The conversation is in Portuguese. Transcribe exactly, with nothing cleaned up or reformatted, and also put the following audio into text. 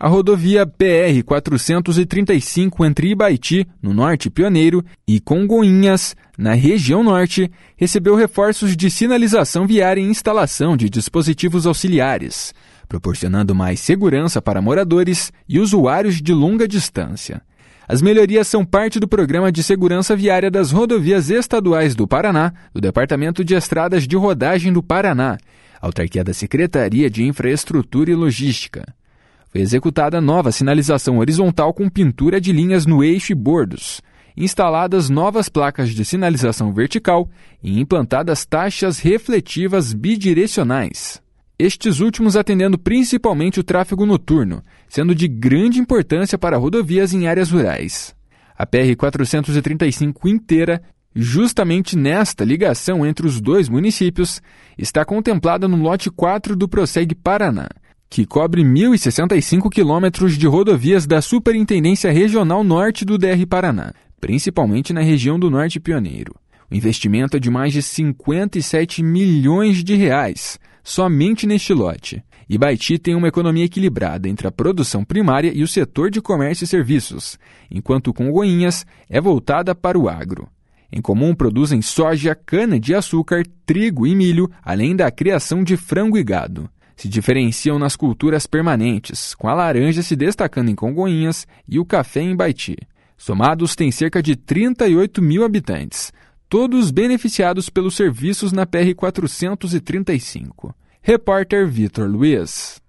A rodovia P R quatrocentos e trinta e cinco entre Ibaiti, no Norte Pioneiro, e Congonhas, na região norte, recebeu reforços de sinalização viária e instalação de dispositivos auxiliares, proporcionando mais segurança para moradores e usuários de longa distância. As melhorias são parte do Programa de Segurança Viária das Rodovias Estaduais do Paraná, do Departamento de Estradas de Rodagem do Paraná, autarquia da Secretaria de Infraestrutura e Logística. Foi executada nova sinalização horizontal com pintura de linhas no eixo e bordos, instaladas novas placas de sinalização vertical e implantadas taxas refletivas bidirecionais. Estes últimos atendendo principalmente o tráfego noturno, sendo de grande importância para rodovias em áreas rurais. A P R quatrocentos e trinta e cinco inteira, justamente nesta ligação entre os dois municípios, está contemplada no lote quatro do Proseg Paraná, que cobre mil e sessenta e cinco quilômetros de rodovias da Superintendência Regional Norte do D R Paraná, principalmente na região do Norte Pioneiro. O investimento é de mais de cinquenta e sete milhões de reais, somente neste lote. Ibaiti tem uma economia equilibrada entre a produção primária e o setor de comércio e serviços, enquanto Congonhas é voltada para o agro. Em comum, produzem soja, cana-de-açúcar, trigo e milho, além da criação de frango e gado. Se diferenciam nas culturas permanentes, com a laranja se destacando em Congonhas e o café em Ibaiti. Somados, tem cerca de trinta e oito mil habitantes, todos beneficiados pelos serviços na P R quatrocentos e trinta e cinco. Repórter Vitor Luiz.